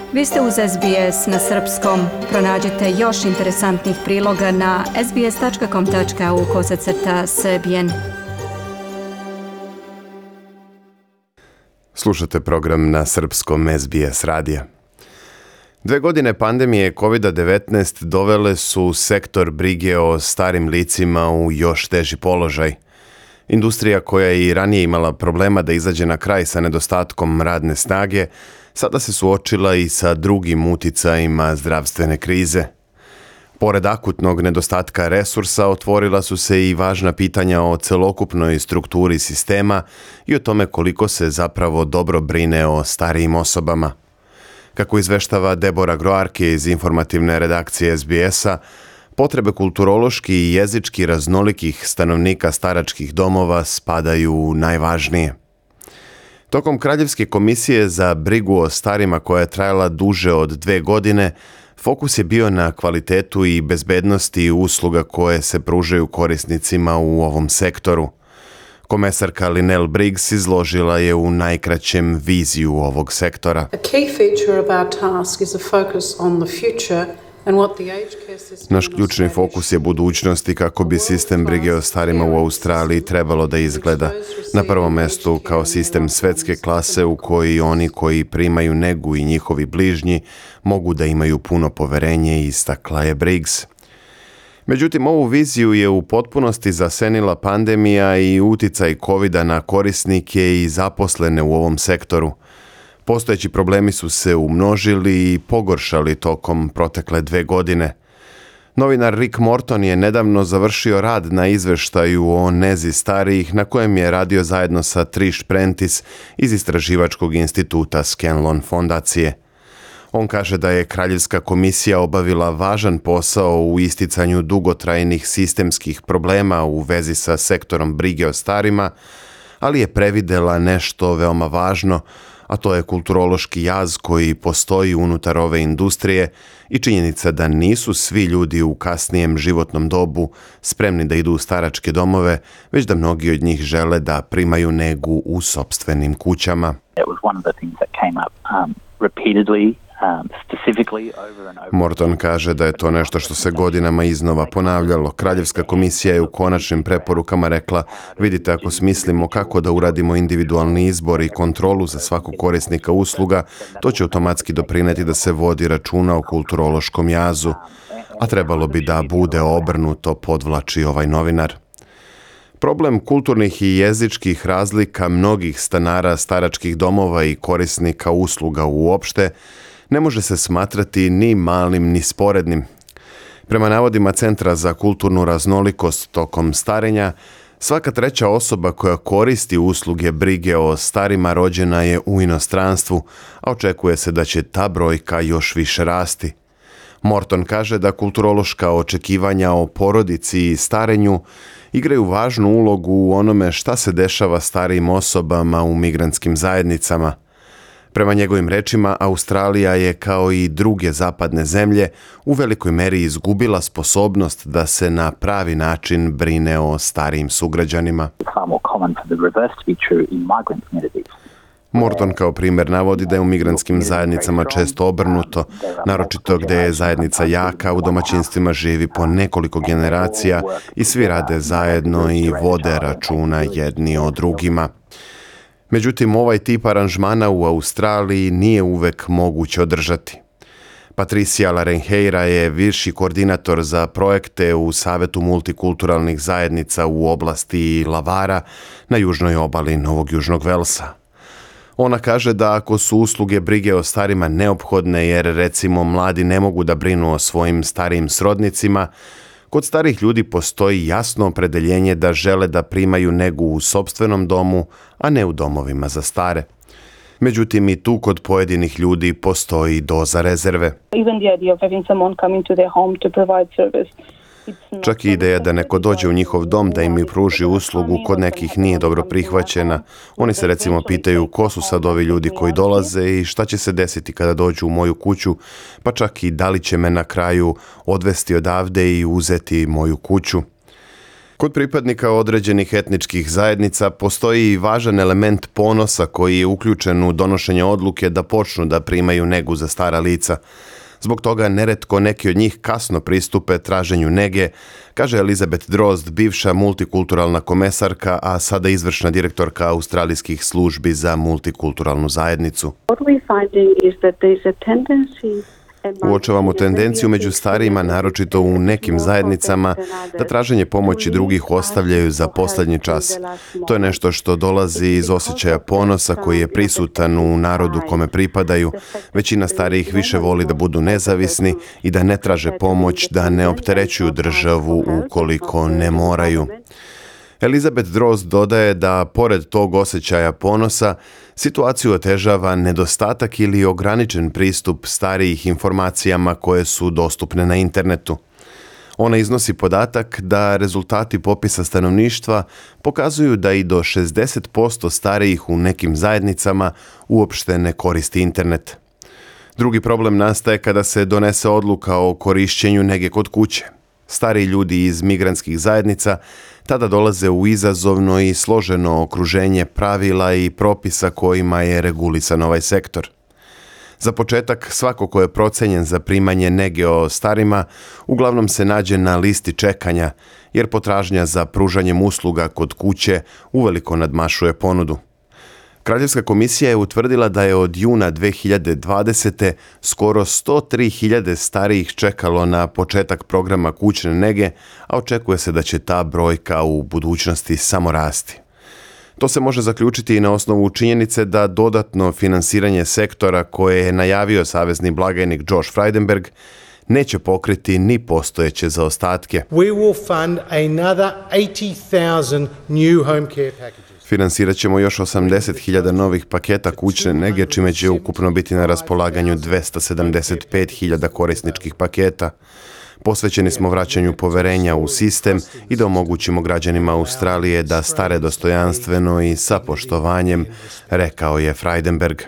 Vi ste uz SBS na srpskom. Pronađite još interesantnih priloga na sbs.com.au/srbijen. Slušate program na srpskom SBS radija. 2 godine pandemije COVID-19 dovele su sektor brige o starim licima u još teži položaj. Industrija koja je i ranije imala problema da izađe na kraj sa nedostatkom radne snage, sada se suočila i sa drugim uticajima zdravstvene krize. Pored akutnog nedostatka resursa, otvorila su se i važna pitanja o celokupnoj strukturi sistema i o tome koliko se zapravo dobro brine o starijim osobama. Kako izveštava Debora Groarke iz informativne redakcije SBS-a, potrebe kulturološki i jezički raznolikih stanovnika staračkih domova spadaju u najvažnije. Tokom Kraljevske komisije za brigu o starima koja je trajala duže od 2 godine, fokus je bio na kvalitetu i bezbednosti usluga koje se pružaju korisnicima u ovom sektoru. Komesarka Lynelle Briggs izložila je u najkraćem viziju ovog sektora. Naš ključni fokus je budućnost i kako bi sistem brige o starima u Australiji trebalo da izgleda. Na prvom mjestu kao sistem svetske klase u koji oni koji primaju negu i njihovi bližnji mogu da imaju puno poverenje, istakla je Briggs. Međutim, ovu viziju je u potpunosti zasenila pandemija i uticaj COVID-a na korisnike i zaposlene u ovom sektoru. Postojeći problemi su se umnožili i pogoršali tokom protekle 2 godine. Novinar Rick Morton je nedavno završio rad na izveštaju o nezi starijih na kojem je radio zajedno sa Trish Prentice iz istraživačkog instituta Scanlon fondacije. On kaže da je Kraljevska komisija obavila važan posao u isticanju dugotrajnih sistemskih problema u vezi sa sektorom brige o starima, ali je previdela nešto veoma važno, a to je kulturološki jaz koji postoji unutar ove industrije i činjenica da nisu svi ljudi u kasnijem životnom dobu spremni da idu u staračke domove, već da mnogi od njih žele da primaju negu u sopstvenim kućama. Morton kaže da je to nešto što se godinama iznova ponavljalo. Kraljevska komisija je u konačnim preporukama rekla: vidite, ako smislimo kako da uradimo individualni izbor i kontrolu za svakog korisnika usluga, to će automatski doprineti da se vodi računa o kulturološkom jazu. A trebalo bi da bude obrnuto, podvlači ovaj novinar. Problem kulturnih i jezičkih razlika mnogih stanara staračkih domova i korisnika usluga uopšte ne može se smatrati ni malim ni sporednim. Prema navodima Centra za kulturnu raznolikost tokom starenja, svaka 3. osoba koja koristi usluge brige o starima rođena je u inostranstvu, a očekuje se da će ta brojka još više rasti. Morton kaže da kulturološka očekivanja o porodici i starenju igraju važnu ulogu u onome šta se dešava starijim osobama u migrantskim zajednicama. Prema njegovim rečima, Australija je kao i druge zapadne zemlje u velikoj meri izgubila sposobnost da se na pravi način brine o starijim sugrađanima. Morton kao primjer navodi da je u migrantskim zajednicama često obrnuto, naročito gdje je zajednica jaka, u domaćinstvima živi po nekoliko generacija i svi rade zajedno i vode računa jedni o drugima. Međutim, ovaj tip aranžmana u Australiji nije uvek moguće održati. Patricia Larenheira je viši koordinator za projekte u Savetu multikulturalnih zajednica u oblasti Lavara na južnoj obali Novog Južnog Velsa. Ona kaže da ako su usluge brige o starima neophodne jer recimo mladi ne mogu da brinu o svojim starijim srodnicima, kod starih ljudi postoji jasno opredeljenje da žele da primaju negu u sopstvenom domu, a ne u domovima za stare. Međutim, i tu kod pojedinih ljudi postoji doza rezerve. Čak i ideja da neko dođe u njihov dom da im pruži uslugu kod nekih nije dobro prihvaćena. Oni se recimo pitaju ko su sad ovi ljudi koji dolaze i šta će se desiti kada dođu u moju kuću, pa čak i da li će me na kraju odvesti odavde i uzeti moju kuću. Kod pripadnika određenih etničkih zajednica postoji i važan element ponosa koji je uključen u donošenje odluke da počnu da primaju negu za stara lica. Zbog toga neretko neki od njih kasno pristupe traženju nege, kaže Elizabeth Drozd, bivša multikulturalna komesarka, a sada izvršna direktorka australijskih službi za multikulturalnu zajednicu. Uočavamo tendenciju među starijima, naročito u nekim zajednicama, da traženje pomoći drugih ostavljaju za posljednji čas. To je nešto što dolazi iz osjećaja ponosa koji je prisutan u narodu kome pripadaju. Većina starijih više voli da budu nezavisni i da ne traže pomoć, da ne opterećuju državu ukoliko ne moraju. Elizabeth Drozd dodaje da, pored tog osjećaja ponosa, situaciju otežava nedostatak ili ograničen pristup starijih informacijama koje su dostupne na internetu. Ona iznosi podatak da rezultati popisa stanovništva pokazuju da i do 60% starijih u nekim zajednicama uopšte ne koristi internet. Drugi problem nastaje kada se donese odluka o korišćenju nege kod kuće. Stariji ljudi iz migrantskih zajednica tada dolaze u izazovno i složeno okruženje pravila i propisa kojima je regulisan ovaj sektor. Za početak, svako ko je procenjen za primanje nege o starima uglavnom se nađe na listi čekanja, jer potražnja za pružanjem usluga kod kuće uveliko nadmašuje ponudu. Kraljevska komisija je utvrdila da je od juna 2020. skoro 103.000 starijih čekalo na početak programa kućne nege, a očekuje se da će ta brojka u budućnosti samo rasti. To se može zaključiti i na osnovu činjenice da dodatno finansiranje sektora koje je najavio savezni blagajnik Josh Frydenberg neće pokriti ni postojeće zaostatke. We will fund another 80,000 new home care packages. Finansirat ćemo još 80.000 novih paketa kućne nege, čime će ukupno biti na raspolaganju 275.000 korisničkih paketa. Posvećeni smo vraćanju poverenja u sistem i da omogućimo građanima Australije da stare dostojanstveno i sa poštovanjem, rekao je Frydenberg.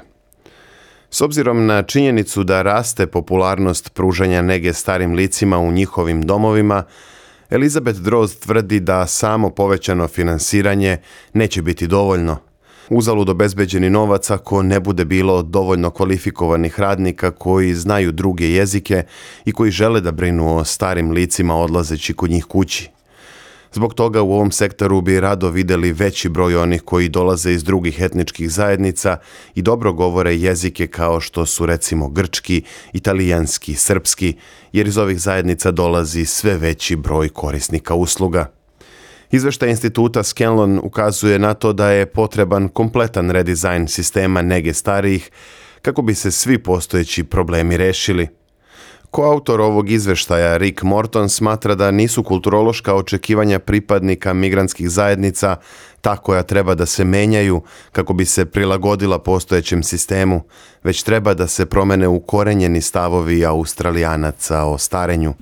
S obzirom na činjenicu da raste popularnost pružanja nege starim licima u njihovim domovima, Elizabeth Drozd tvrdi da samo povećano finansiranje neće biti dovoljno. Uzalud obezbeđeni novac ako ne bude bilo dovoljno kvalifikovanih radnika koji znaju druge jezike i koji žele da brinu o starim licima odlazeći kod njih kući. Zbog toga u ovom sektoru bi rado vidjeli veći broj onih koji dolaze iz drugih etničkih zajednica i dobro govore jezike kao što su recimo grčki, italijanski, srpski, jer iz ovih zajednica dolazi sve veći broj korisnika usluga. Izveštaj instituta Scanlon ukazuje na to da je potreban kompletan redizajn sistema nege starijih kako bi se svi postojeći problemi rešili. Koautor ovog izveštaja Rick Morton smatra da nisu kulturološka očekivanja pripadnika migrantskih zajednica ta koja treba da se menjaju kako bi se prilagodila postojećem sistemu, već treba da se promene ukorenjeni stavovi Australijanaca o starenju.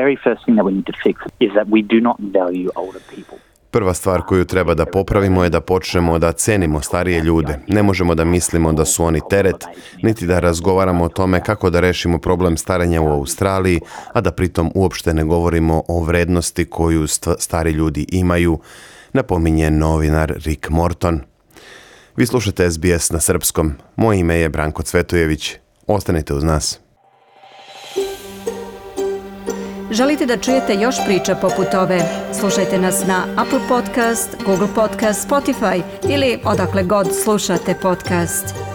Prva stvar koju treba da popravimo je da počnemo da cenimo starije ljude. Ne možemo da mislimo da su oni teret, niti da razgovaramo o tome kako da rešimo problem starenja u Australiji, a da pritom uopšte ne govorimo o vrednosti koju stari ljudi imaju, napominje novinar Rick Morton. Vi slušate SBS na srpskom. Moje ime je Branko Cvetojević. Ostanite uz nas. Želite da čujete još priča poput ove? Slušajte nas na Apple Podcast, Google Podcast, Spotify ili odakle god slušate podcast.